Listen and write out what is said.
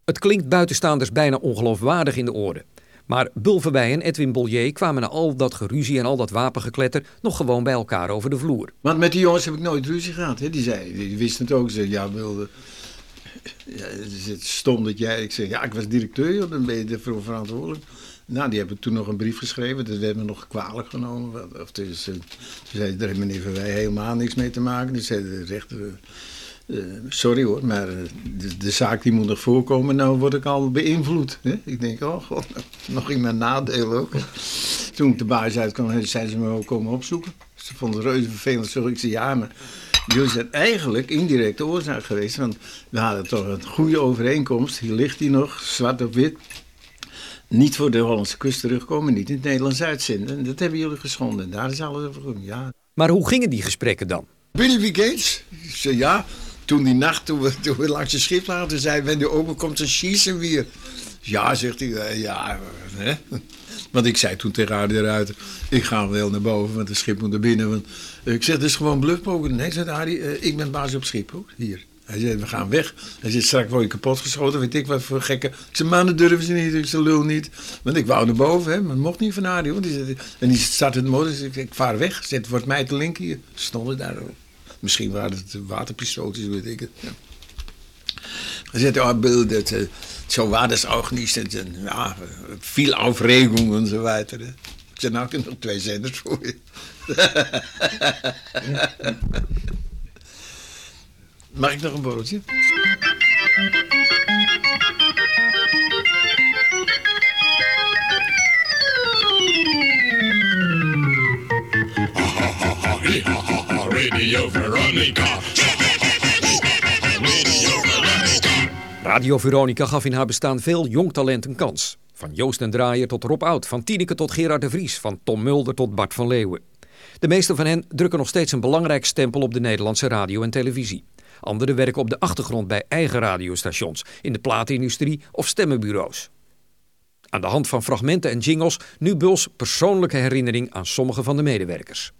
Het klinkt buitenstaanders bijna ongeloofwaardig in de oren. Maar Bulverwij en Edwin Bollier kwamen na al dat geruzie en al dat wapengekletter nog gewoon bij elkaar over de vloer. Want met die jongens heb ik nooit ruzie gehad. Hè? Die wisten het ook. Ze zeiden, ja, wilde... Ja, het is stom dat jij... Ik zeg, ja, ik was directeur, joh, dan ben je ervoor verantwoordelijk. Nou, die hebben toen nog een brief geschreven. Dat werd me nog kwalijk genomen. Toen zei daar heeft meneer Verwij helemaal niks mee te maken. Die zei de rechter... sorry hoor, maar de zaak die moet nog voorkomen. Nou word ik al beïnvloed. Hè? Ik denk, oh god, nog in mijn nadeel ook. Toen ik de baas uitkwam, zijn ze me ook komen opzoeken. Ze vonden het reuze vervelend. Zo, ik zei, ja, maar jullie zijn eigenlijk indirect de oorzaak geweest. Want we hadden toch een goede overeenkomst. Hier ligt die nog, zwart op wit. Niet voor de Hollandse kust terugkomen, niet in het Nederlands uitzenden. En dat hebben jullie geschonden. En daar is alles over goed. Ja. Maar hoe gingen die gesprekken dan? Billy, wie geht's? Ik zei, ja. Toen die nacht, toen we langs het schip lagen, toen zei hij, wenn die open komt, dan schießen weer. Ja, zegt hij, ja. Hè? Want ik zei toen tegen haar eruit, ik ga wel naar boven, want het schip moet naar binnen. Want, ik zeg, dat is gewoon bluffpoker. Nee, zegt Harry, ik ben baas op het schip ook, hier. Hij zei, we gaan weg. Hij zei, straks word je kapotgeschoten, weet ik wat voor gekke. Ik zei, mannen durven ze niet, ik zei, lul niet. Want ik wou naar boven, hè, maar het mocht niet van Harry. En die startte de motor, ik vaar weg. Hij zei, het wordt mij te link hier. Stonden daar ook. Misschien waren het waterpistooltjes, weet ik het. Ja. Hij zei, oh Bill, zo war das auch nicht. Ja, viel Aufregung en zo weiter. Ik zei, nou, ik heb nog 2 zenders voor je. Mag ik nog een borreltje? Radio Veronica. Radio Veronica gaf in haar bestaan veel jong talent een kans. Van Joost den Draaier tot Rob Oud, van Tineke tot Gerard de Vries, van Tom Mulder tot Bart van Leeuwen. De meeste van hen drukken nog steeds een belangrijk stempel op de Nederlandse radio en televisie. Anderen werken op de achtergrond bij eigen radiostations, in de platenindustrie of stemmenbureaus. Aan de hand van fragmenten en jingles nu Buls persoonlijke herinnering aan sommige van de medewerkers.